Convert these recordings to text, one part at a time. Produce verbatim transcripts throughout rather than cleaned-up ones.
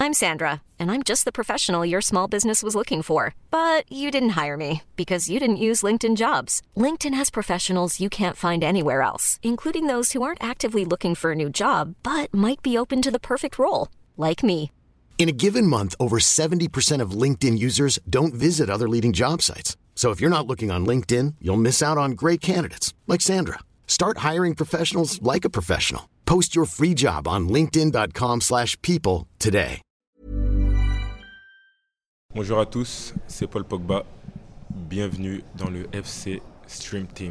I'm Sandra, and I'm just the professional your small business was looking for. But you didn't hire me because you didn't use LinkedIn Jobs. LinkedIn has professionals you can't find anywhere else, including those who aren't actively looking for a new job, but might be open to the perfect role, like me. In a given month, over seventy percent of LinkedIn users don't visit other leading job sites. So if you're not looking on LinkedIn, you'll miss out on great candidates like Sandra. Start hiring professionals like a professional. Post your free job on linkedin.com slash people today. Bonjour à tous, c'est Paul Pogba. Bienvenue dans le F C Stream Team.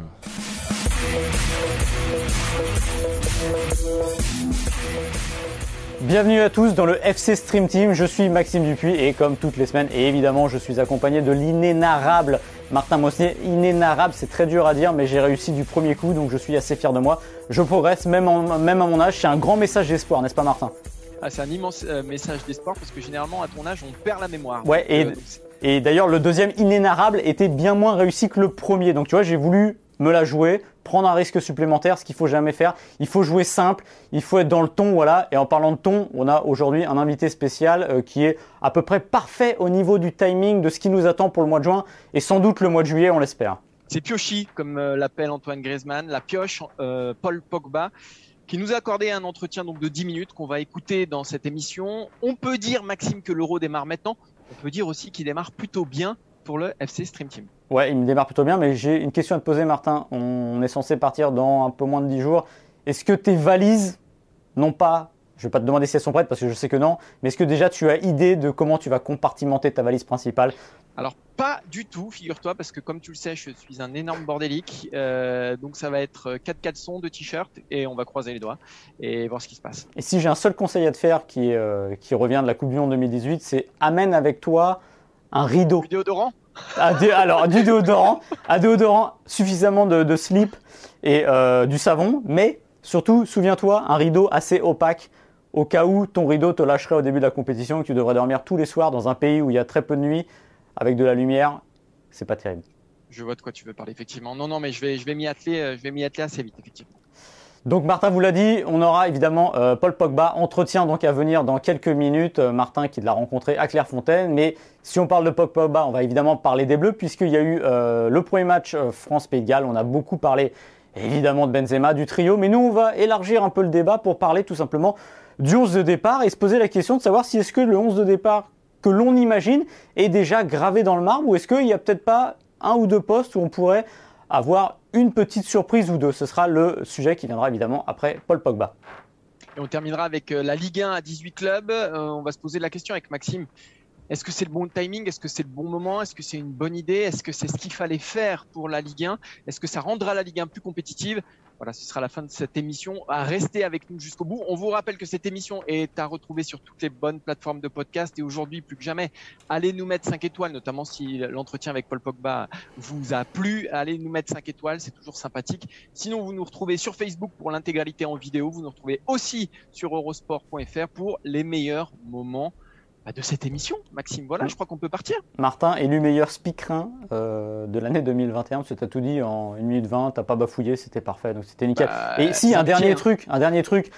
Bienvenue à tous dans le F C Stream Team, je suis Maxime Dupuis et comme toutes les semaines, et évidemment je suis accompagné de l'inénarrable Martin Mosnier. Inénarrable, c'est très dur à dire mais j'ai réussi du premier coup donc je suis assez fier de moi. Je progresse même, en, même à mon âge, c'est un grand message d'espoir, n'est-ce pas Martin ? Ah, c'est un immense euh, message d'espoir parce que généralement à ton âge on perd la mémoire. Ouais, et, euh, et d'ailleurs le deuxième inénarrable était bien moins réussi que le premier, donc tu vois j'ai voulu me la jouer, prendre un risque supplémentaire, ce qu'il faut jamais faire. Il faut jouer simple, il faut être dans le ton, voilà. Et en parlant de ton, on a aujourd'hui un invité spécial euh, qui est à peu près parfait au niveau du timing de ce qui nous attend pour le mois de juin et sans doute le mois de juillet, on l'espère. C'est Piochi, comme euh, l'appelle Antoine Griezmann, la pioche, euh, Paul Pogba, qui nous a accordé un entretien donc de dix minutes qu'on va écouter dans cette émission. On peut dire, Maxime, que l'Euro démarre maintenant. On peut dire aussi qu'il démarre plutôt bien pour le F C Stream Team. Ouais, il me démarre plutôt bien, mais j'ai une question à te poser, Martin. On est censé partir dans un peu moins de dix jours. Est-ce que tes valises n'ont pas, je ne vais pas te demander si elles sont prêtes parce que je sais que non, mais est-ce que déjà tu as idée de comment tu vas compartimenter ta valise principale ? Alors, pas du tout, figure-toi, parce que comme tu le sais, je suis un énorme bordélique. Euh, donc, ça va être quatre caleçons, deux t-shirts et on va croiser les doigts et voir ce qui se passe. Et si j'ai un seul conseil à te faire qui, euh, qui revient de la Coupe du Monde deux mille dix-huit, c'est amène avec toi un rideau. Du déodorant ? Ah, dé- alors, du déodorant, un déodorant, suffisamment de, de slip et euh, du savon, mais surtout, souviens-toi, un rideau assez opaque au cas où ton rideau te lâcherait au début de la compétition et que tu devrais dormir tous les soirs dans un pays où il y a très peu de nuit avec de la lumière. C'est pas terrible. Je vois de quoi tu veux parler, effectivement. Non, non, mais je vais, je vais m'y atteler, je vais m'y atteler assez vite, effectivement. Donc Martin vous l'a dit, on aura évidemment euh, Paul Pogba, entretien donc à venir dans quelques minutes, euh, Martin qui l'a rencontré à Clairefontaine, mais si on parle de Paul Pogba, on va évidemment parler des Bleus puisqu'il y a eu euh, le premier match euh, France-Pays de Galles, on a beaucoup parlé évidemment de Benzema, du trio, mais nous on va élargir un peu le débat pour parler tout simplement du onze de départ et se poser la question de savoir si est-ce que le onze de départ que l'on imagine est déjà gravé dans le marbre ou est-ce qu'il n'y a peut-être pas un ou deux postes où on pourrait avoir une petite surprise ou deux. Ce sera le sujet qui viendra évidemment après Paul Pogba. Et on terminera avec la Ligue un à dix-huit clubs. Euh, on va se poser la question avec Maxime. Est-ce que c'est le bon timing ? Est-ce que c'est le bon moment ? Est-ce que c'est une bonne idée ? Est-ce que c'est ce qu'il fallait faire pour la Ligue un ? Est-ce que ça rendra la Ligue un plus compétitive ? Voilà, ce sera la fin de cette émission. À rester avec nous jusqu'au bout. On vous rappelle que cette émission est à retrouver sur toutes les bonnes plateformes de podcast. Et aujourd'hui, plus que jamais, allez nous mettre cinq étoiles, notamment si l'entretien avec Paul Pogba vous a plu. Allez nous mettre cinq étoiles, c'est toujours sympathique. Sinon, vous nous retrouvez sur Facebook pour l'intégralité en vidéo. Vous nous retrouvez aussi sur eurosport point f r pour les meilleurs moments de cette émission. Maxime, voilà, je crois qu'on peut partir. Martin, élu meilleur speakerin euh, de l'année deux mille vingt et un, parce que tu as tout dit en une minute vingt, tu n'as pas bafouillé, c'était parfait, donc c'était nickel. Bah, et si, un dernier, truc, un dernier truc,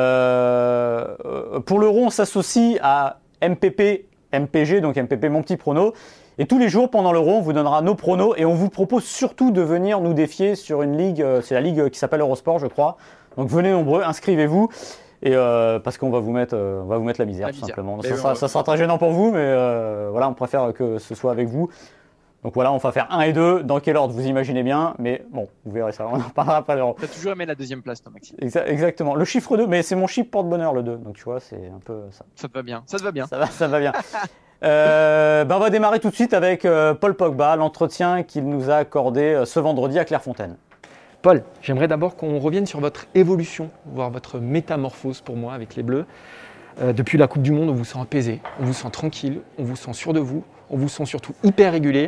euh, euh, pour l'Euro, on s'associe à M P P, M P G, donc M P P, mon petit prono, et tous les jours pendant l'Euro, on vous donnera nos pronos, et on vous propose surtout de venir nous défier sur une ligue, euh, c'est la ligue qui s'appelle Eurosport, je crois, donc venez nombreux, inscrivez-vous. Et euh, parce qu'on va vous mettre, euh, on va vous mettre la misère, la tout misère. simplement. Ça, ça, ça sera très gênant pour vous, mais euh, voilà, on préfère que ce soit avec vous. Donc voilà, on va faire un et deux. Dans quel ordre, vous imaginez bien. Mais bon, vous verrez ça, on en parlera après. Tu as toujours aimé la deuxième place, toi, Maxime. Exa- exactement. Le chiffre deux, mais c'est mon chiffre porte-bonheur, le deux. Donc tu vois, c'est un peu ça. Ça te va bien, ça te va bien. Ça va, ça va bien. euh, ben on va démarrer tout de suite avec euh, Paul Pogba, l'entretien qu'il nous a accordé euh, ce vendredi à Clairefontaine. Paul, j'aimerais d'abord qu'on revienne sur votre évolution, voire votre métamorphose pour moi avec les Bleus. Euh, depuis la Coupe du Monde, on vous sent apaisé, on vous sent tranquille, on vous sent sûr de vous, on vous sent surtout hyper régulier.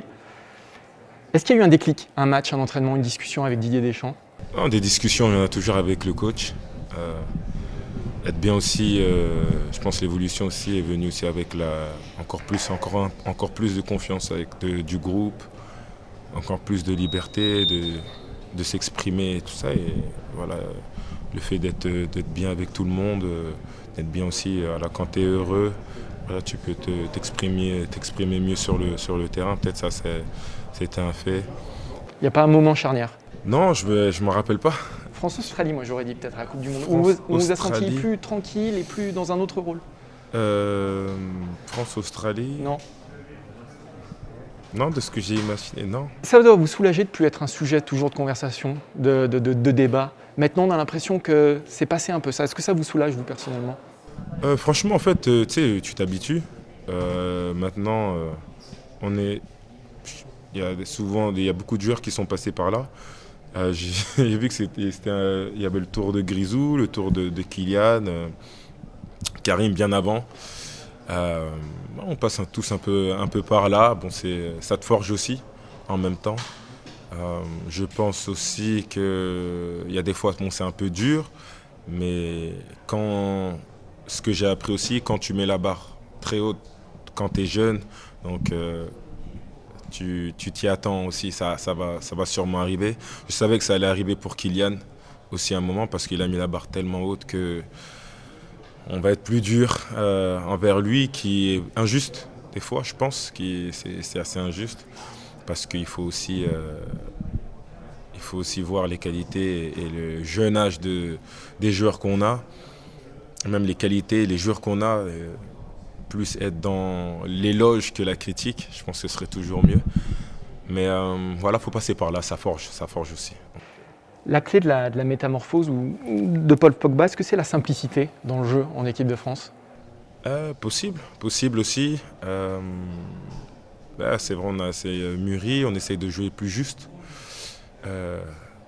Est-ce qu'il y a eu un déclic, un match, un entraînement, une discussion avec Didier Deschamps ? Non, des discussions, on en a toujours avec le coach. Euh, être bien aussi, euh, je pense que l'évolution aussi est venue aussi avec la, encore, plus, encore, un, encore plus de confiance avec de, du groupe, encore plus de liberté, de, de s'exprimer et tout ça. Et voilà, le fait d'être, d'être bien avec tout le monde, d'être bien aussi, voilà, quand tu es heureux, voilà, tu peux te, t'exprimer, t'exprimer mieux sur le, sur le terrain. Peut-être ça, c'est, c'était un fait. Il n'y a pas un moment charnière? Non, je ne me rappelle pas. France-Australie, moi j'aurais dit peut-être à la Coupe du Monde. On vous, on vous a senti plus tranquille et plus dans un autre rôle? euh, France-Australie. Non. Non, de ce que j'ai imaginé, non. Ça doit vous soulager de ne plus être un sujet toujours de conversation, de, de, de, de débat. Maintenant, on a l'impression que c'est passé un peu ça. Est-ce que ça vous soulage, vous, personnellement? euh, Franchement, en fait, euh, tu sais, tu t'habitues. Euh, maintenant, euh, on est... Il y a souvent, il y a beaucoup de joueurs qui sont passés par là. Euh, j'ai, j'ai vu que c'était, c'était un, il y avait le tour de Grisou, le tour de, de Kylian, euh, Karim bien avant. Euh, on passe un, tous un peu, un peu par là. Bon, c'est, ça te forge aussi en même temps. Euh, je pense aussi qu'il y a des fois, bon, c'est un peu dur, mais quand, ce que j'ai appris aussi, quand tu mets la barre très haute, quand tu es jeune, donc euh, tu, tu t'y attends aussi, ça, ça, va, ça va sûrement arriver. Je savais que ça allait arriver pour Kylian aussi à un moment, parce qu'il a mis la barre tellement haute que on va être plus dur euh, envers lui, qui est injuste des fois, je pense, qui c'est, c'est assez injuste, parce qu'il faut aussi, euh, il faut aussi voir les qualités et le jeune âge de, des joueurs qu'on a, même les qualités, les joueurs qu'on a, euh, plus être dans l'éloge que la critique, je pense que ce serait toujours mieux. Mais euh, voilà, il faut passer par là, ça forge, ça forge aussi. La clé de la, de la métamorphose ou, de Paul Pogba, est-ce que c'est la simplicité dans le jeu en équipe de France? euh, Possible, possible aussi. Euh, bah, c'est vrai, on a assez mûri, on essaye de jouer plus juste. Euh,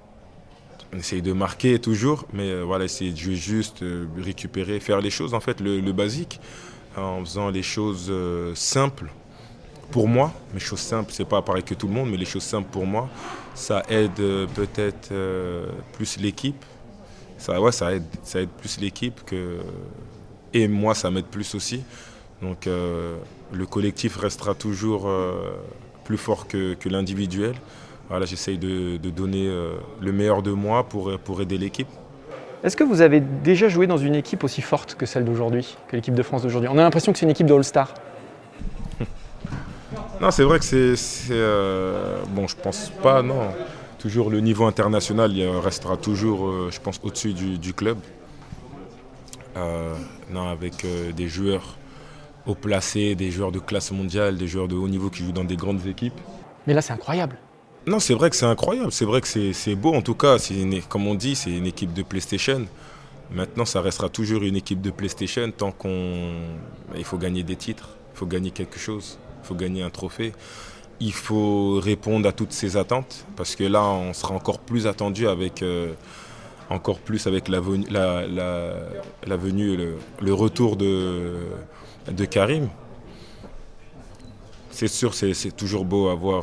on essaye de marquer toujours, mais euh, voilà, essayer de jouer juste, euh, récupérer, faire les choses, en fait, le, le basique, en faisant les choses euh, simples. Pour moi, mes choses simples, c'est pas pareil que tout le monde, mais les choses simples pour moi, ça aide euh, peut-être euh, plus l'équipe. Ça, ouais, ça aide, ça aide plus l'équipe que et moi, ça m'aide plus aussi. Donc, euh, le collectif restera toujours euh, plus fort que, que l'individuel. Voilà, j'essaye de, de donner euh, le meilleur de moi pour pour aider l'équipe. Est-ce que vous avez déjà joué dans une équipe aussi forte que celle d'aujourd'hui, que l'équipe de France d'aujourd'hui? On a l'impression que c'est une équipe de All-Star. Non, c'est vrai que c'est, c'est euh, bon, je pense pas, non. Toujours le niveau international, il restera toujours, euh, je pense, au-dessus du, du club. Euh, non, avec euh, des joueurs haut placés, des joueurs de classe mondiale, des joueurs de haut niveau qui jouent dans des grandes équipes. Mais là, c'est incroyable. Non, c'est vrai que c'est incroyable. C'est vrai que c'est, c'est beau. En tout cas, c'est une, comme on dit, c'est une équipe de PlayStation. Maintenant, ça restera toujours une équipe de PlayStation tant qu'on, il faut gagner des titres, il faut gagner quelque chose. Il faut gagner un trophée. Il faut répondre à toutes ces attentes parce que là, on sera encore plus attendu avec, euh, encore plus avec la, venue, la, la, la venue, le, le retour de, de Karim. C'est sûr, c'est, c'est toujours beau avoir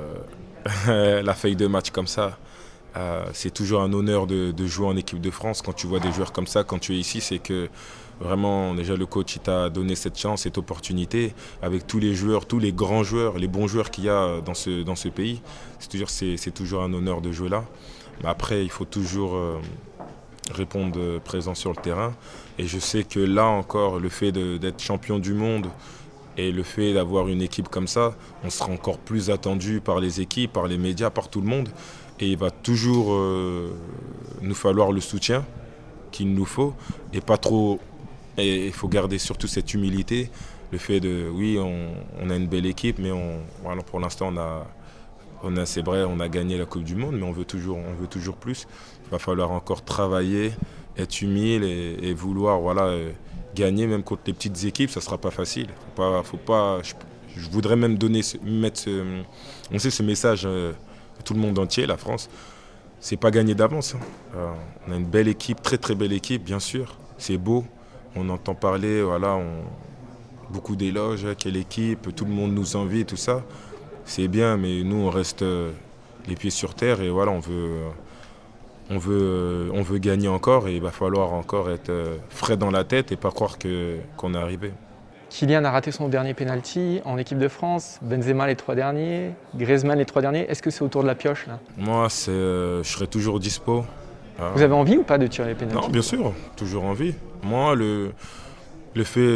euh, la feuille de match comme ça. Euh, c'est toujours un honneur de, de jouer en équipe de France. Quand tu vois des joueurs comme ça, quand tu es ici, c'est que vraiment, déjà, le coach il t'a donné cette chance, cette opportunité, avec tous les joueurs, tous les grands joueurs, les bons joueurs qu'il y a dans ce, dans ce pays. C'est toujours, c'est, c'est toujours un honneur de jouer là. Mais après, il faut toujours euh, répondre présent sur le terrain. Et je sais que là encore, le fait de, d'être champion du monde et le fait d'avoir une équipe comme ça, on sera encore plus attendu par les équipes, par les médias, par tout le monde. Et il va toujours euh, nous falloir le soutien qu'il nous faut et pas trop. Et il faut garder surtout cette humilité, le fait de, oui, on, on a une belle équipe, mais on, voilà, pour l'instant, on a, on a, c'est vrai, on a gagné la Coupe du Monde, mais on veut toujours, on veut toujours plus. Il va falloir encore travailler, être humile et, et vouloir, voilà, euh, gagner même contre les petites équipes, ça ne sera pas facile. Faut pas, faut pas, je, je voudrais même donner, mettre ce, on sait ce message euh, à tout le monde entier, la France. C'est pas gagné d'avance. Hein. Euh, on a une belle équipe, très très belle équipe, bien sûr. C'est beau. On entend parler, voilà, on, beaucoup d'éloges, hein, quelle équipe, tout le monde nous envie, tout ça. C'est bien, mais nous, on reste euh, les pieds sur terre et voilà, on veut, euh, on veut, euh, on veut gagner encore et il va falloir encore être euh, frais dans la tête et pas croire que, qu'on est arrivé. Kylian a raté son dernier penalty en équipe de France, Benzema les trois derniers, Griezmann les trois derniers. Est-ce que c'est autour de la pioche là? Moi, c'est, euh, je serai toujours dispo. Vous avez envie ou pas de tirer les pénaltys? Non, bien sûr, toujours envie. Moi, le, le fait,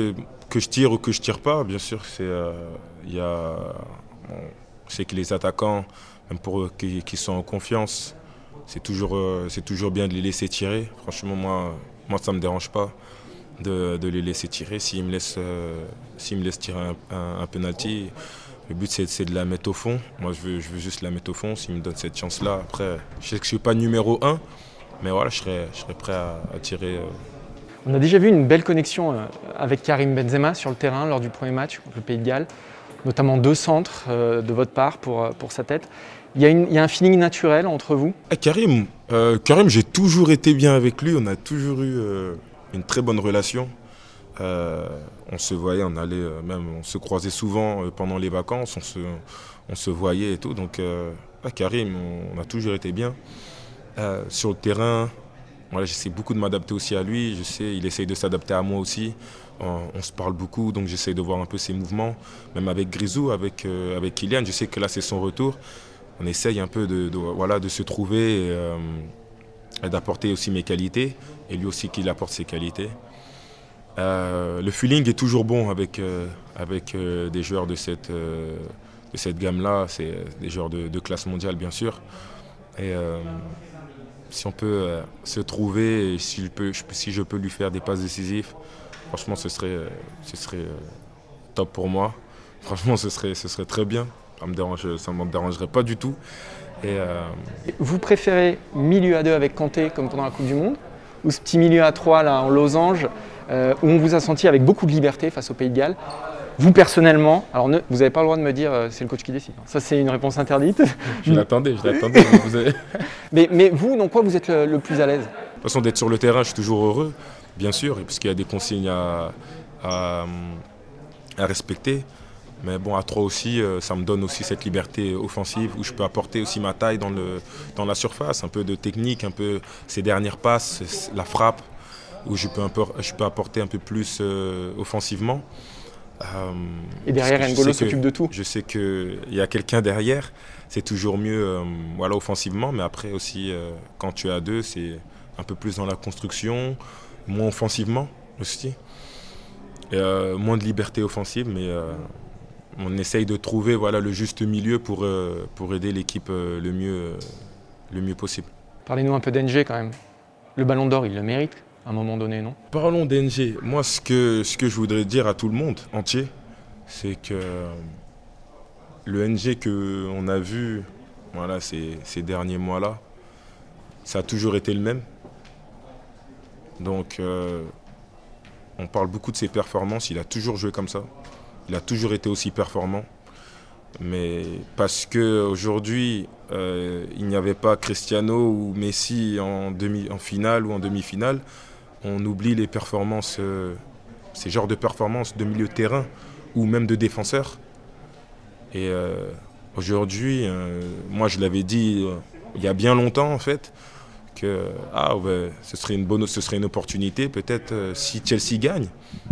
que je tire ou que je tire pas, bien sûr, c'est, euh, y a, bon, je sais que les attaquants, même pour eux qui, qui sont en confiance, c'est toujours, euh, c'est toujours bien de les laisser tirer. Franchement, moi, moi ça ne me dérange pas de, de les laisser tirer. S'ils me laissent, euh, s'ils me laissent tirer un, un, un penalty, le but c'est, c'est de la mettre au fond. Moi, je veux, je veux juste la mettre au fond. S'ils me donnent cette chance-là, après, je sais que je ne suis pas numéro un, mais voilà, je serais, je serais prêt à, à tirer. Euh, On a déjà vu une belle connexion avec Karim Benzema sur le terrain lors du premier match contre le Pays de Galles, notamment deux centres de votre part pour, pour sa tête. Il y, a une, il y a un feeling naturel entre vous? ah, Karim, euh, Karim, j'ai toujours été bien avec lui, on a toujours eu euh, une très bonne relation. Euh, on se voyait, on allait euh, même, on se croisait souvent euh, pendant les vacances, on se, on se voyait et tout. Donc euh, ah, Karim, on, on a toujours été bien. Euh, sur le terrain, voilà, j'essaie beaucoup de m'adapter aussi à lui, je sais, il essaye de s'adapter à moi aussi. On, on se parle beaucoup, donc j'essaie de voir un peu ses mouvements. Même avec Grisou, avec, euh, avec Kylian, je sais que là c'est son retour. On essaye un peu de, de, voilà, de se trouver et, euh, et d'apporter aussi mes qualités, et lui aussi qu'il apporte ses qualités. Euh, le feeling est toujours bon avec, euh, avec euh, des joueurs de cette, euh, de cette gamme-là, c'est des joueurs de, de classe mondiale bien sûr. Et, euh, si on peut euh, se trouver, et si je, peux, si je peux lui faire des passes décisives, franchement ce serait, ce serait euh, top pour moi. Franchement ce serait, ce serait très bien. Ça ne me dérangerait pas du tout. Et euh... Vous préférez milieu à deux avec Kanté comme pendant la Coupe du Monde, ou ce petit milieu à trois là en losange euh, où on vous a senti avec beaucoup de liberté face au Pays de Galles? Vous personnellement, alors ne, vous n'avez pas le droit de me dire euh, c'est le coach qui décide. Ça c'est une réponse interdite. Je l'attendais, je l'attendais. vous avez... mais, mais vous, dans quoi vous êtes le, le plus à l'aise? De toute façon, d'être sur le terrain, je suis toujours heureux, bien sûr, parce qu'il y a des consignes à, à, à respecter. Mais bon, à trois aussi, euh, ça me donne aussi cette liberté offensive où je peux apporter aussi ma taille dans, le, dans la surface, un peu de technique, un peu ces dernières passes, la frappe, où je peux, un peu, je peux apporter un peu plus euh, offensivement. Euh, Et derrière, N'Golo s'occupe de tout. Je sais qu'il y a quelqu'un derrière, c'est toujours mieux euh, voilà, offensivement, mais après aussi, euh, quand tu es à deux, c'est un peu plus dans la construction, moins offensivement aussi. Et, euh, moins de liberté offensive, mais euh, on essaye de trouver voilà, le juste milieu pour, euh, pour aider l'équipe euh, le, mieux, euh, le mieux possible. Parlez-nous un peu d'N G quand même. Le ballon d'or, il le mérite à un moment donné, non? Parlons d'N G. Moi, ce que, ce que je voudrais dire à tout le monde entier, c'est que le N G qu'on a vu voilà, ces, ces derniers mois-là, ça a toujours été le même. Donc, euh, on parle beaucoup de ses performances. Il a toujours joué comme ça. Il a toujours été aussi performant. Mais parce qu'aujourd'hui, euh, il n'y avait pas Cristiano ou Messi en, demi, en finale ou en demi-finale, on oublie les performances, euh, ces genres de performances de milieu de terrain ou même de défenseur. Et euh, aujourd'hui, euh, moi je l'avais dit euh, il y a bien longtemps en fait, que ah, ouais, ce serait une bonne, ce serait une opportunité peut-être euh, si Chelsea gagne.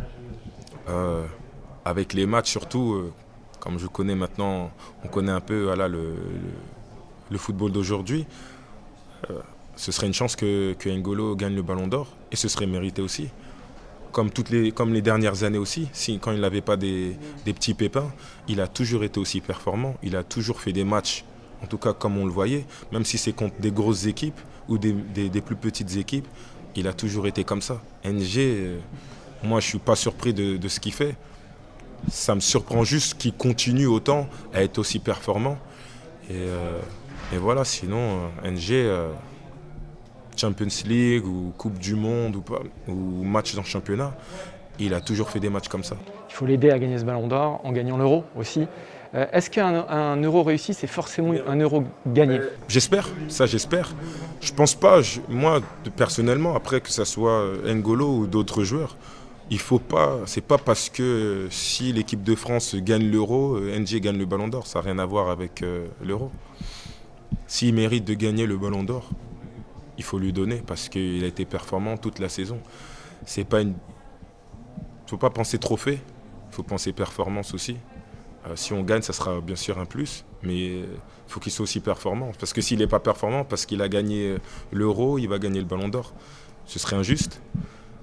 Euh, avec les matchs surtout, euh, comme je connais maintenant, on connaît un peu voilà, le, le, le football d'aujourd'hui. Euh, ce serait une chance que, que N'Golo gagne le Ballon d'Or et ce serait mérité aussi. Comme, toutes les, comme les dernières années aussi, si, quand il n'avait pas des, des petits pépins, il a toujours été aussi performant. Il a toujours fait des matchs, en tout cas comme on le voyait, même si c'est contre des grosses équipes ou des, des, des plus petites équipes, il a toujours été comme ça. N G, euh, moi je ne suis pas surpris de, de ce qu'il fait. Ça me surprend juste qu'il continue autant à être aussi performant. Et, euh, et voilà, sinon, euh, N G, euh, Champions League ou Coupe du Monde ou, pas, ou match dans le championnat, il a toujours fait des matchs comme ça. Il faut l'aider à gagner ce Ballon d'Or en gagnant l'Euro aussi. Euh, est-ce qu'un un Euro réussi, c'est forcément un Euro gagné? J'espère, ça j'espère. Je pense pas, je, moi personnellement, après que ce soit N'Golo ou d'autres joueurs, il faut pas, c'est pas parce que si l'équipe de France gagne l'Euro, N G gagne le Ballon d'Or, ça n'a rien à voir avec euh, l'Euro. S'il mérite de gagner le Ballon d'Or, il faut lui donner parce qu'il a été performant toute la saison. C'est pas une... Il ne faut pas penser trophée, il faut penser performance aussi. Euh, si on gagne, ça sera bien sûr un plus, mais il faut qu'il soit aussi performant. Parce que s'il n'est pas performant, parce qu'il a gagné l'Euro, il va gagner le Ballon d'Or. Ce serait injuste.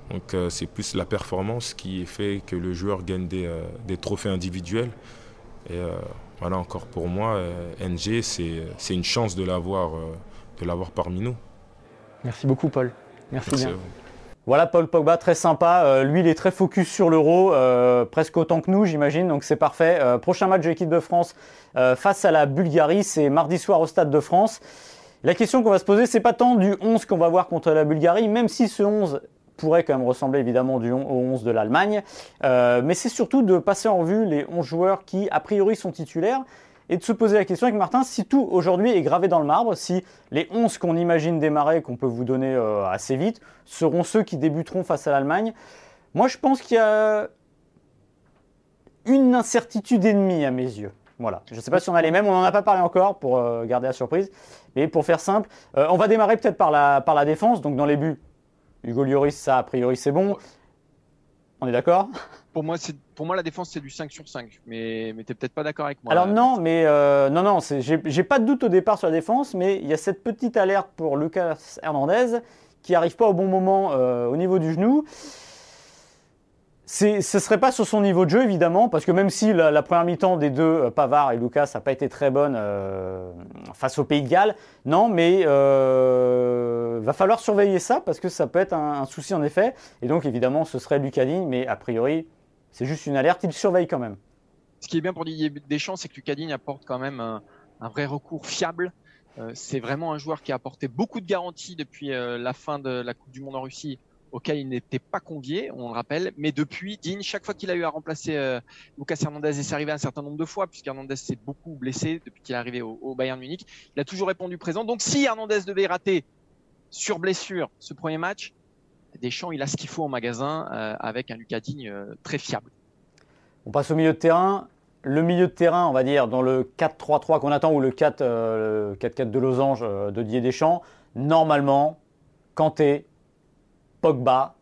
Donc euh, c'est plus la performance qui fait que le joueur gagne des, euh, des trophées individuels. Et euh, voilà, encore pour moi, euh, N G, c'est, c'est une chance de l'avoir, euh, de l'avoir parmi nous. Merci beaucoup, Paul. Merci, Merci bien. Voilà, Paul Pogba, très sympa. Euh, lui, il est très focus sur l'Euro, euh, presque autant que nous, j'imagine, donc c'est parfait. Euh, prochain match de l'équipe de France euh, face à la Bulgarie, c'est mardi soir au Stade de France. La question qu'on va se poser, c'est pas tant du onze qu'on va voir contre la Bulgarie, même si ce onze pourrait quand même ressembler évidemment du au onze de l'Allemagne, euh, mais c'est surtout de passer en revue les onze joueurs qui, a priori, sont titulaires, et de se poser la question avec Martin, si tout aujourd'hui est gravé dans le marbre, si les onze qu'on imagine démarrer, qu'on peut vous donner euh, assez vite, seront ceux qui débuteront face à l'Allemagne. Moi, je pense qu'il y a une incertitude et demie à mes yeux. Voilà. Je ne sais pas si on a les mêmes, on n'en a pas parlé encore pour euh, garder la surprise, mais pour faire simple, euh, on va démarrer peut-être par la, par la défense, donc dans les buts. Hugo Lloris, ça, a priori, c'est bon. On est d'accord ? Pour moi, c'est, pour moi, la défense, c'est du cinq sur cinq. Mais, mais tu n'es peut-être pas d'accord avec moi. Alors là. non, mais euh, non, non, c'est, j'ai, j'ai pas de doute au départ sur la défense, mais il y a cette petite alerte pour Lucas Hernandez qui n'arrive pas au bon moment euh, au niveau du genou. C'est, ce ne serait pas sur son niveau de jeu, évidemment, parce que même si la, la première mi-temps des deux, euh, Pavard et Lucas, n'a pas été très bonne euh, face au Pays de Galles, non, mais euh, va falloir surveiller ça, parce que ça peut être un, un souci en effet. Et donc, évidemment, ce serait Lucas Digne, mais a priori, c'est juste une alerte, il surveille quand même. Ce qui est bien pour Didier Deschamps, c'est que Lucas Digne apporte quand même un, un vrai recours fiable. Euh, c'est vraiment un joueur qui a apporté beaucoup de garanties depuis euh, la fin de la Coupe du Monde en Russie, auquel il n'était pas convié, on le rappelle. Mais depuis, Digne, chaque fois qu'il a eu à remplacer euh, Lucas Hernandez, et c'est arrivé un certain nombre de fois, puisqu'Hernandez s'est beaucoup blessé depuis qu'il est arrivé au, au Bayern Munich, il a toujours répondu présent. Donc si Hernandez devait rater sur blessure ce premier match, Deschamps, il a ce qu'il faut en magasin euh, avec un Lucas Digne euh, très fiable. On passe au milieu de terrain. Le milieu de terrain, on va dire, dans le quatre trois trois qu'on attend, ou le quatre quatre de losange euh, de Didier Deschamps, normalement, Kanté, Pogba,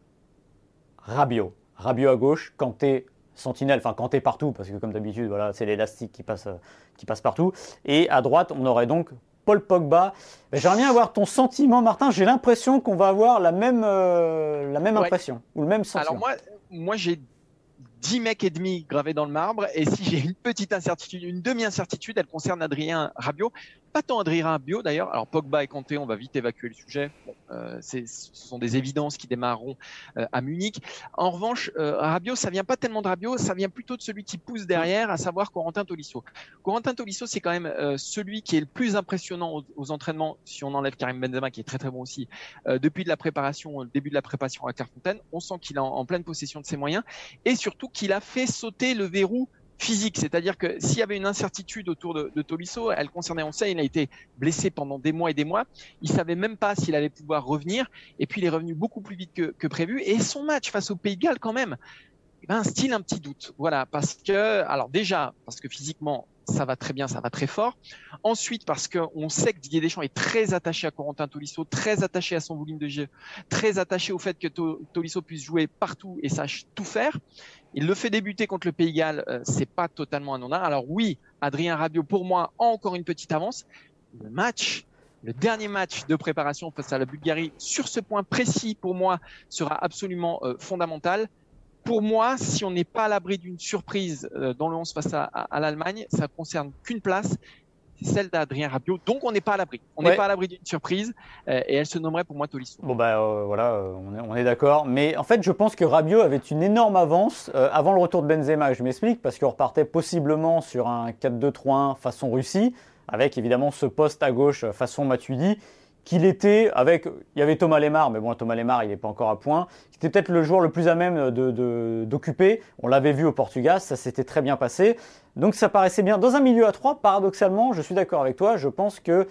Rabiot. Rabiot à gauche, Kanté, sentinelle, enfin Kanté partout, parce que comme d'habitude, voilà, c'est l'élastique qui passe, qui passe partout. Et à droite, on aurait donc Paul Pogba. Mais j'aimerais bien avoir ton sentiment, Martin. J'ai l'impression qu'on va avoir la même, euh, la même ouais. impression, ou le même sentiment. Alors moi, moi j'ai dix mecs et demi gravés dans le marbre, et si j'ai une petite incertitude, une demi-incertitude, elle concerne Adrien Rabiot. Pas tant Adrien Rabiot d'ailleurs. Alors Pogba et Kanté, on va vite évacuer le sujet. Bon, euh, c'est, ce sont des évidences qui démarreront euh, à Munich. En revanche, euh, Rabiot, ça vient pas tellement de Rabiot, ça vient plutôt de celui qui pousse derrière, à savoir Corentin Tolisso. Corentin Tolisso, c'est quand même euh, celui qui est le plus impressionnant aux, aux entraînements, si on enlève Karim Benzema, qui est très très bon aussi, euh, depuis de la préparation, le début de la préparation à Clairefontaine. On sent qu'il est en, en pleine possession de ses moyens, et surtout qu'il a fait sauter le verrou physique, c'est-à-dire que s'il y avait une incertitude autour de, de Tolisso, elle concernait, on sait, il a été blessé pendant des mois et des mois, il savait même pas s'il allait pouvoir revenir, et puis il est revenu beaucoup plus vite que, que prévu, et son match face au Pays de Galles quand même, eh ben, un style, un petit doute, voilà, parce que, alors déjà, parce que physiquement, ça va très bien, ça va très fort. Ensuite, parce qu'on sait que Didier Deschamps est très attaché à Corentin Tolisso, très attaché à son volume de jeu, très attaché au fait que Tolisso puisse jouer partout et sache tout faire. Il le fait débuter contre le Pays de Galles, euh, c'est pas totalement anodin. Alors oui, Adrien Rabiot, pour moi, a encore une petite avance. Le match, le dernier match de préparation face à la Bulgarie, sur ce point précis, pour moi, sera absolument euh, fondamental. Pour moi, si on n'est pas à l'abri d'une surprise euh, dans le onze face à, à, à l'Allemagne, ça ne concerne qu'une place, c'est celle d'Adrien Rabiot. Donc, on n'est pas à l'abri. On n'est ouais. pas à l'abri d'une surprise euh, et elle se nommerait pour moi Tolisso. Bon, bah euh, voilà, euh, on est, on est d'accord. Mais en fait, je pense que Rabiot avait une énorme avance euh, avant le retour de Benzema. Je m'explique, parce qu'on repartait possiblement sur un quatre deux trois un façon Russie, avec évidemment ce poste à gauche façon Matuidi, qu'il était avec, il y avait Thomas Lemar, mais bon, Thomas Lemar, il n'est pas encore à point, qui était peut-être le joueur le plus à même de, de, d'occuper. On l'avait vu au Portugal, ça s'était très bien passé. Donc ça paraissait bien. Dans un milieu à trois, paradoxalement, je suis d'accord avec toi, je pense que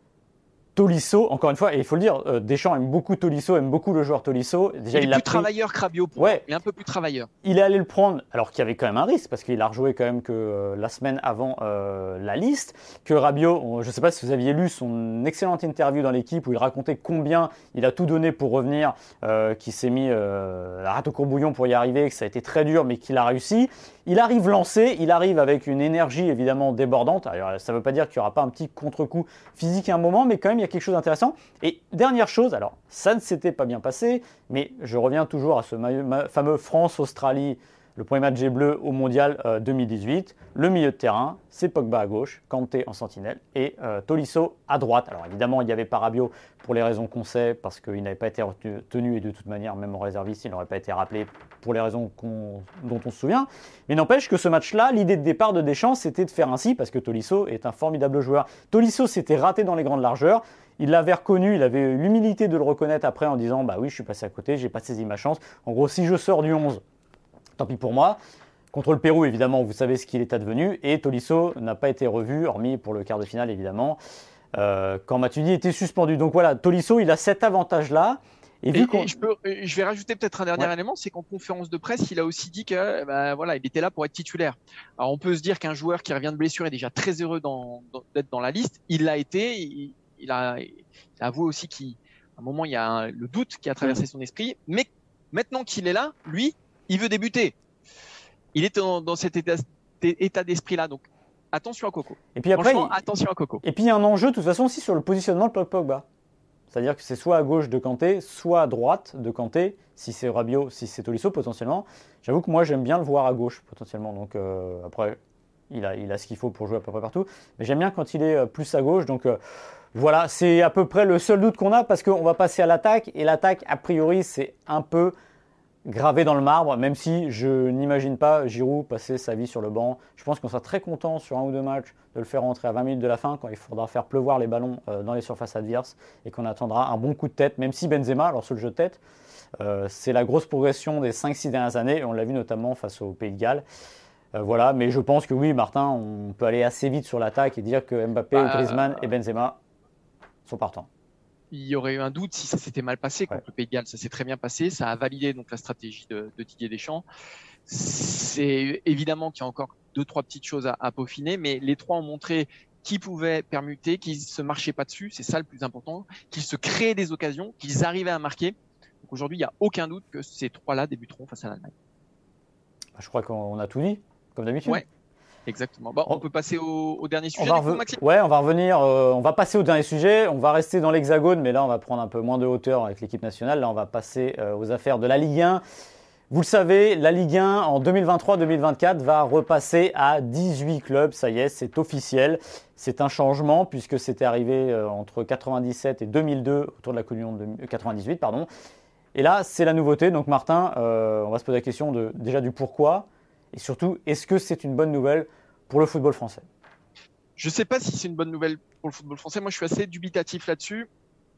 Tolisso, encore une fois, et il faut le dire, euh, Deschamps aime beaucoup Tolisso, aime beaucoup le joueur Tolisso. Déjà, il est il plus pris... travailleur que Rabiot, pour ouais. moi. Il est un peu plus travailleur. Il est allé le prendre, alors qu'il y avait quand même un risque, parce qu'il a rejoué quand même que euh, la semaine avant euh, la liste. Que Rabiot, on, je ne sais pas si vous aviez lu son excellente interview dans l'équipe où il racontait combien il a tout donné pour revenir, euh, qu'il s'est mis euh, la rate au courbouillon pour y arriver, que ça a été très dur, mais qu'il a réussi. il arrive lancé, il arrive avec une énergie évidemment débordante. Alors, ça ne veut pas dire qu'il n'y aura pas un petit contre-coup physique à un moment, mais quand même il y a quelque chose d'intéressant. Et dernière chose, alors ça ne s'était pas bien passé, mais je reviens toujours à ce fameux France-Australie, le premier match des Bleus au Mondial euh, deux mille dix-huit. Le milieu de terrain, c'est Pogba à gauche, Kanté en sentinelle et euh, Tolisso à droite. Alors évidemment, il y avait pas Rabiot pour les raisons qu'on sait, parce qu'il n'avait pas été retenu et de toute manière, même en réserviste, il n'aurait pas été rappelé pour les raisons qu'on, dont on se souvient. Mais n'empêche que ce match-là, l'idée de départ de Deschamps, c'était de faire ainsi, parce que Tolisso est un formidable joueur. Tolisso s'était raté dans les grandes largeurs. Il l'avait reconnu, il avait eu l'humilité de le reconnaître après en disant « Bah oui, je suis passé à côté, j'ai pas saisi ma chance. En gros, si je sors du onze, tant pis pour moi. » Contre le Pérou, évidemment, vous savez ce qu'il est advenu. Et Tolisso n'a pas été revu, hormis pour le quart de finale, évidemment, euh, quand Matuidi était suspendu. Donc voilà, Tolisso, il a cet avantage-là. Et, vu et, qu'on... et je, peux, je vais rajouter peut-être un dernier ouais. élément, c'est qu'en conférence de presse, il a aussi dit que bah, voilà, il était là pour être titulaire. Alors on peut se dire qu'un joueur qui revient de blessure est déjà très heureux dans, dans, d'être dans la liste. Il l'a été, il, il, a, il a avoué aussi qu'à un moment, il y a un, le doute qui a traversé son esprit. Mais maintenant qu'il est là, lui, il veut débuter. Il est dans, dans cet état, état d'esprit-là, donc attention à Coco. Et puis après, il... attention à Coco. Et puis il y a un enjeu, de toute façon, aussi sur le positionnement de Pogba. C'est-à-dire que c'est soit à gauche de Kanté, soit à droite de Kanté, si c'est Rabiot, si c'est Tolisso potentiellement. J'avoue que moi, j'aime bien le voir à gauche potentiellement. Donc euh, après, il a, il a ce qu'il faut pour jouer à peu près partout. Mais j'aime bien quand il est plus à gauche. Donc euh, voilà, c'est à peu près le seul doute qu'on a, parce qu'on va passer à l'attaque. Et l'attaque, a priori, c'est un peu gravé dans le marbre, même si je n'imagine pas Giroud passer sa vie sur le banc. Je pense qu'on sera très content sur un ou deux matchs de le faire rentrer à vingt minutes de la fin, quand il faudra faire pleuvoir les ballons euh, dans les surfaces adverses, et qu'on attendra un bon coup de tête, même si Benzema, alors sur le jeu de tête, euh, c'est la grosse progression des cinq six dernières années, et on l'a vu notamment face au Pays de Galles. Euh, voilà, mais je pense que oui, Martin, on peut aller assez vite sur l'attaque et dire que Mbappé, bah, Griezmann et Benzema sont partants. Il y aurait eu un doute si ça s'était mal passé contre ouais. le Pays de Galles. Ça s'est très bien passé. Ça a validé donc la stratégie de, de Didier Deschamps. C'est évidemment qu'il y a encore deux, trois petites choses à, à peaufiner, mais les trois ont montré qu'ils pouvaient permuter, qu'ils se marchaient pas dessus. C'est ça le plus important. Qu'ils se créaient des occasions, qu'ils arrivaient à marquer. Donc aujourd'hui, il n'y a aucun doute que ces trois-là débuteront face à l'Allemagne. Je crois qu'on a tout dit, comme d'habitude. Ouais. Exactement. Bon, on peut passer au, au dernier sujet. On va, du coup, rev- Maxime ouais, on va revenir. Euh, on va passer au dernier sujet. On va rester dans l'Hexagone, mais là, on va prendre un peu moins de hauteur avec l'équipe nationale. Là, on va passer euh, aux affaires de la Ligue un. Vous le savez, la Ligue un en deux mille vingt-trois deux mille vingt-quatre va repasser à dix-huit clubs. Ça y est, c'est officiel. C'est un changement puisque c'était arrivé euh, entre quatre-vingt-dix-sept et deux mille deux, autour de la Coupe du Monde de quatre-vingt-dix-huit, pardon. Et là, c'est la nouveauté. Donc, Martin, euh, on va se poser la question de, déjà du pourquoi et surtout, est-ce que c'est une bonne nouvelle pour le football français? Je ne sais pas si c'est une bonne nouvelle pour le football français. Moi, je suis assez dubitatif là-dessus.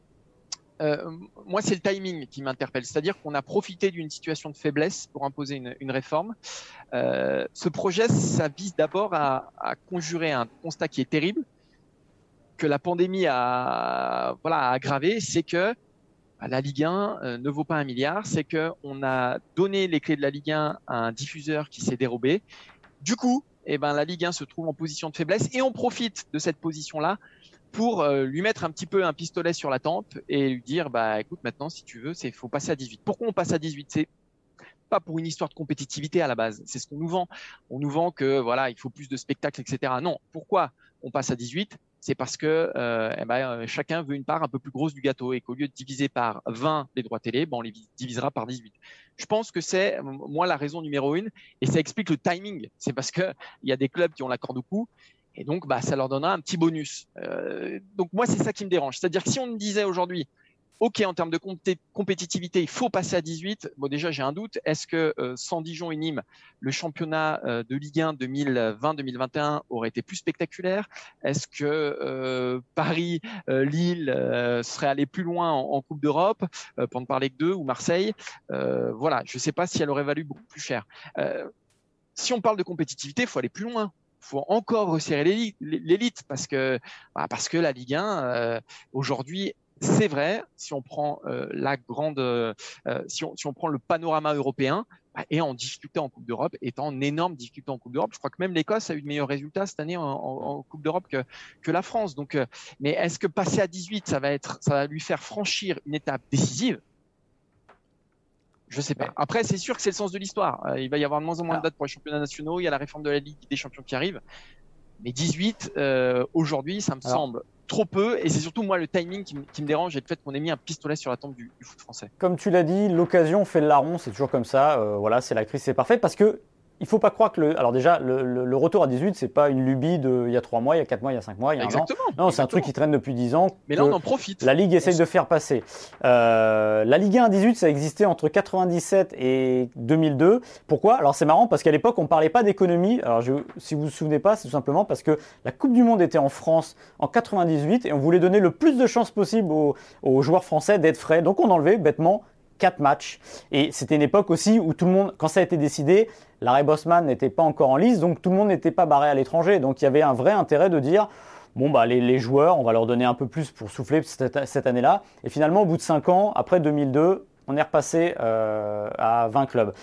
Euh, moi, c'est le timing qui m'interpelle. C'est-à-dire qu'on a profité d'une situation de faiblesse pour imposer une, une réforme. Euh, ce projet, ça vise d'abord à, à conjurer un constat qui est terrible, que la pandémie a, voilà, a aggravé. C'est que la Ligue un euh, ne vaut pas un milliard. C'est qu'on a donné les clés de la Ligue un à un diffuseur qui s'est dérobé. Du coup, eh ben, la Ligue un se trouve en position de faiblesse et on profite de cette position-là pour euh, lui mettre un petit peu un pistolet sur la tempe et lui dire, bah, écoute, maintenant, si tu veux, c'est faut passer à dix-huit. Pourquoi on passe à dix-huit? C'est pas pour une histoire de compétitivité à la base. C'est ce qu'on nous vend. On nous vend que, voilà, il faut plus de spectacles, et cetera. Non. Pourquoi on passe à dix-huit? C'est parce que euh, eh ben, chacun veut une part un peu plus grosse du gâteau et qu'au lieu de diviser par vingt les droits télé, ben, on les divisera par dix-huit. Je pense que c'est, moi, la raison numéro une, et ça explique le timing. C'est parce que il y a des clubs qui ont la corde au cou, et donc bah, ça leur donnera un petit bonus. Euh, donc moi, c'est ça qui me dérange. C'est-à-dire que si on me disait aujourd'hui, OK, en termes de compé- compétitivité, il faut passer à dix-huit. Bon, déjà, j'ai un doute. Est-ce que euh, sans Dijon et Nîmes, le championnat euh, de Ligue un deux mille vingt deux mille vingt et un aurait été plus spectaculaire? Est-ce que euh, Paris, euh, Lille euh, serait allé plus loin en, en Coupe d'Europe, euh, pour ne parler que d'eux, ou Marseille? euh, Voilà, je ne sais pas si elle aurait valu beaucoup plus cher. Euh, si on parle de compétitivité, il faut aller plus loin. Il faut encore resserrer l'élite, l'élite parce que, bah, parce que la Ligue un, euh, aujourd'hui, c'est vrai, si on prend euh, la grande, euh, si, on, si on prend le panorama européen, bah, et en difficulté en Coupe d'Europe, est en énorme difficulté en Coupe d'Europe. Je crois que même l'Écosse a eu de meilleurs résultats cette année en, en, en Coupe d'Europe que, que la France. Donc, euh, mais est-ce que passer à dix-huit, ça va être, ça va lui faire franchir une étape décisive? Je sais pas. Après, c'est sûr que c'est le sens de l'histoire. Euh, il va y avoir de moins en moins de dates pour les championnats nationaux. Il y a la réforme de la Ligue des champions qui arrive. Mais dix-huit, euh, aujourd'hui, ça me Alors. semble trop peu. Et c'est surtout, moi, le timing qui, m- qui me dérange et le fait qu'on ait mis un pistolet sur la tempe du, du foot français. Comme tu l'as dit, l'occasion fait le larron. C'est toujours comme ça. Euh, voilà, c'est la crise, c'est parfait. Parce que il ne faut pas croire que le. Alors, déjà, le, le, le retour à dix-huit, ce n'est pas une lubie de il y a trois mois, il y a quatre mois, il y a cinq mois, il y a Exactement. un an. Non, c'est Exactement. un truc qui traîne depuis dix ans. Mais là, on en profite. La Ligue essaye on... de faire passer. Euh, la Ligue un à dix-huit, ça existait entre quatre-vingt-dix-sept et deux mille deux. Pourquoi ? Alors, c'est marrant parce qu'à l'époque, on ne parlait pas d'économie. Alors, je, si vous ne vous souvenez pas, c'est tout simplement parce que la Coupe du Monde était en France en quatre-vingt-dix-huit et on voulait donner le plus de chances possible aux, aux joueurs français d'être frais. Donc, on enlevait bêtement quatre matchs. Et c'était une époque aussi où tout le monde, quand ça a été décidé, l'arrêt Bosman n'était pas encore en lice, donc tout le monde n'était pas barré à l'étranger. Donc il y avait un vrai intérêt de dire, bon bah les, les joueurs, on va leur donner un peu plus pour souffler cette, cette année-là. Et finalement, au bout de cinq ans, après deux mille deux, on est repassé euh, à vingt clubs.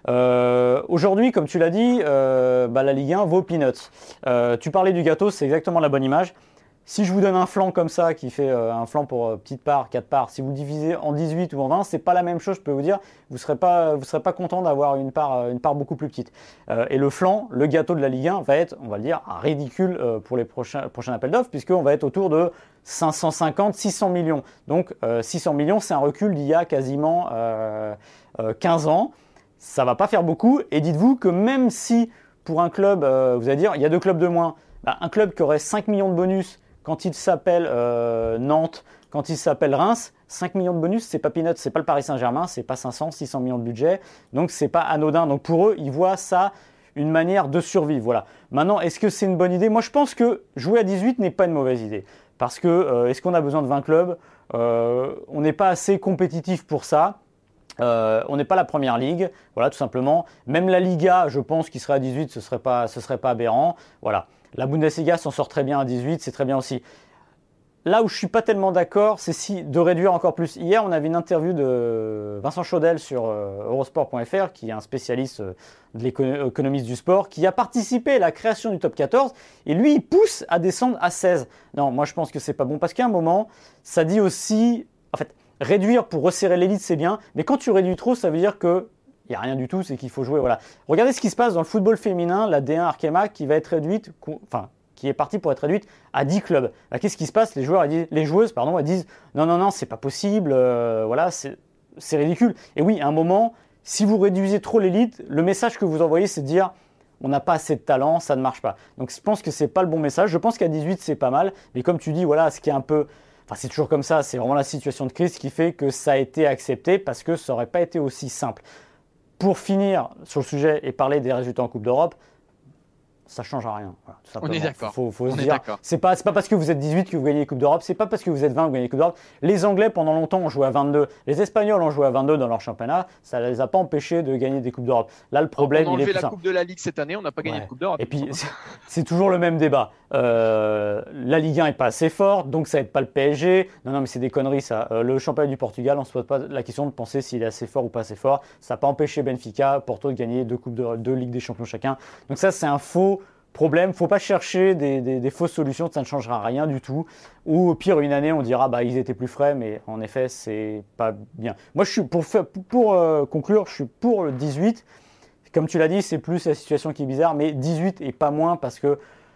Euh, aujourd'hui, comme tu l'as dit, euh, bah, la Ligue un vaut peanuts. Euh, tu parlais du gâteau, c'est exactement la bonne image. Si je vous donne un flanc comme ça, qui fait euh, un flanc pour euh, petite part, quatre parts, si vous le divisez en dix-huit ou en vingt, c'est pas la même chose, je peux vous dire. Vous serez pas, vous serez pas content d'avoir une part, euh, une part beaucoup plus petite. Euh, et le flanc, le gâteau de la Ligue un va être, on va le dire, ridicule euh, pour les prochains, prochains appels d'offres, puisqu'on va être autour de cinq cent cinquante, six cents millions. Donc euh, six cents millions, c'est un recul d'il y a quasiment euh, euh, quinze ans. Ça va pas faire beaucoup. Et dites-vous que même si pour un club, euh, vous allez dire, il y a deux clubs de moins, bah, un club qui aurait cinq millions de bonus, quand il s'appelle euh, Nantes, quand il s'appelle Reims, cinq millions de bonus, c'est pas peanuts, c'est pas le Paris Saint-Germain, c'est pas cinq cents, six cents millions de budget, donc c'est pas anodin. Donc pour eux, ils voient ça une manière de survivre. Voilà. Maintenant, est-ce que c'est une bonne idée ? Moi, je pense que jouer à dix-huit n'est pas une mauvaise idée. Parce que euh, est-ce qu'on a besoin de vingt clubs ? euh, On n'est pas assez compétitif pour ça. Euh, on n'est pas la première ligue, voilà, tout simplement. Même la Liga, je pense qu'il serait à dix-huit, ce serait pas, ce serait pas aberrant. Voilà. La Bundesliga s'en sort très bien à dix-huit, c'est très bien aussi. Là où je ne suis pas tellement d'accord, c'est si de réduire encore plus. Hier, on avait une interview de Vincent Chaudel sur euh, Eurosport point F R, qui est un spécialiste euh, de l'économiste du sport, qui a participé à la création du top quatorze, et lui, il pousse à descendre à seize. Non, moi je pense que c'est pas bon, parce qu'à un moment, ça dit aussi, en fait, réduire pour resserrer l'élite, c'est bien, mais quand tu réduis trop, ça veut dire que il n'y a rien du tout, c'est qu'il faut jouer. Voilà. Regardez ce qui se passe dans le football féminin, la D un Arkema qui va être réduite, enfin, qui est partie pour être réduite à dix clubs. Là, qu'est-ce qui se passe ? Les joueurs, les joueuses, pardon, elles disent non, non, non, c'est pas possible, euh, voilà, c'est, c'est ridicule. Et oui, à un moment, si vous réduisez trop l'élite, le message que vous envoyez, c'est de dire on n'a pas assez de talent, ça ne marche pas. Donc je pense que c'est pas le bon message. Je pense qu'à dix-huit, c'est pas mal, mais comme tu dis, voilà, ce qui est un peu. Enfin, c'est toujours comme ça, c'est vraiment la situation de crise qui fait que ça a été accepté parce que ça n'aurait pas été aussi simple. Pour finir sur le sujet et parler des résultats en Coupe d'Europe, ça ne changera rien. Voilà, tout simplement. On est d'accord. Faut, faut On se est dire, d'accord. c'est pas, c'est pas parce que vous êtes dix-huit que vous gagnez les Coupes d'Europe, c'est pas parce que vous êtes vingt que vous gagnez les Coupes d'Europe. Les Anglais, pendant longtemps, ont joué à vingt-deux. Les Espagnols ont joué à vingt-deux dans leur championnat. Ça ne les a pas empêchés de gagner des Coupes d'Europe. Là, le problème, on a il est enlevé plus la simple. Coupe de la Ligue cette année, on n'a pas gagné Ouais. de Coupe d'Europe. Et puis, c'est, c'est toujours le même débat. Euh, la Ligue un n'est pas assez forte, donc ça n'aide pas le P S G. Non, non, mais c'est des conneries, ça. Euh, le championnat du Portugal, on ne se pose pas la question de penser s'il est assez fort ou pas assez fort. Ça n'a pas empêché Benfica, Porto de gagner deux Coupes de, deux Ligues des Champions chacun. Donc ça, c'est un faux problème. Il ne faut pas chercher des, des, des fausses solutions, ça ne changera rien du tout. Ou au pire, une année, on dira bah ils étaient plus frais, mais en effet, c'est pas bien. Moi, je suis pour, faire, pour, pour euh, conclure, je suis pour le dix-huit. Comme tu l'as dit, c'est plus la situation qui est bizarre, mais dix-huit et pas moins parce que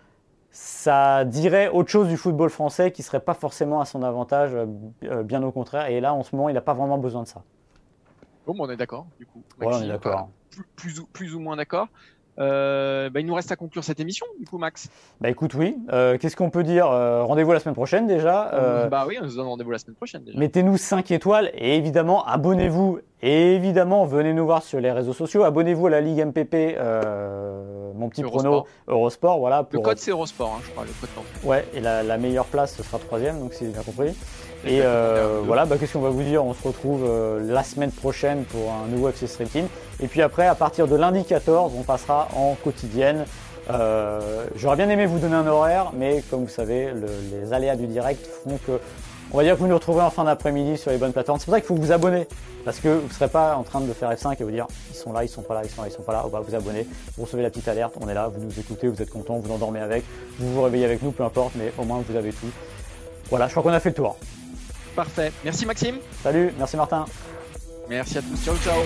ça dirait autre chose du football français qui ne serait pas forcément à son avantage, euh, bien au contraire. Et là, en ce moment, il n'a pas vraiment besoin de ça. Bon, bon, on est d'accord, du coup. Ouais, Maxime, on est d'accord. Plus, plus, ou, plus ou moins d'accord. Euh, bah, il nous reste à conclure cette émission, du coup, Max. Bah écoute, oui. Euh, qu'est-ce qu'on peut dire ? euh, Rendez-vous la semaine prochaine déjà. Euh, bah oui, on se donne rendez-vous la semaine prochaine déjà. Mettez-nous cinq étoiles et évidemment, abonnez-vous. Et évidemment, venez nous voir sur les réseaux sociaux. Abonnez-vous à la Ligue M P P, euh, mon petit Eurosport. prono Eurosport. Voilà, pour, le code, c'est Eurosport, hein, je crois, le code temps. Ouais, et la, la meilleure place, ce sera troisième, donc si j'ai bien compris. Et euh, voilà, bah, qu'est-ce qu'on va vous dire ? On se retrouve euh, la semaine prochaine pour un nouveau F C Stream Team. Et puis après, à partir de lundi quatorze, on passera en quotidienne. Euh, j'aurais bien aimé vous donner un horaire, mais comme vous savez, le, les aléas du direct font que, on va dire que vous nous retrouverez en fin d'après-midi sur les bonnes plateformes. C'est pour ça qu'il faut vous abonner, parce que vous ne serez pas en train de faire F cinq et vous dire ils sont là, ils sont pas là, ils sont là, ils sont pas là. On va vous abonner, vous recevez la petite alerte, on est là, vous nous écoutez, vous êtes content, vous endormez avec, vous vous réveillez avec nous, peu importe, mais au moins vous avez tout. Voilà, je crois qu'on a fait le tour. Parfait. Merci Maxime. Salut, merci Martin. Merci à tous. Ciao, ciao.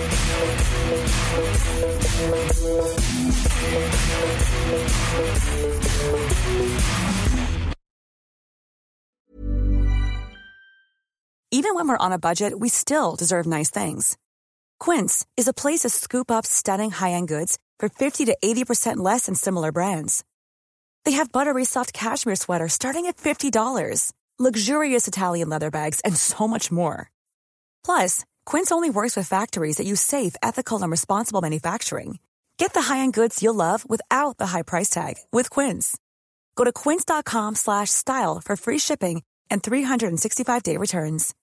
Even when we're on a budget, we still deserve nice things. Quince is a place to scoop up stunning high-end goods for fifty to eighty percent less than similar brands. They have buttery soft cashmere sweaters starting at fifty dollars, luxurious Italian leather bags, and so much more. Plus, Quince only works with factories that use safe, ethical, and responsible manufacturing. Get the high-end goods you'll love without the high price tag with Quince. Go to quince.com slash style for free shipping and three sixty-five day returns.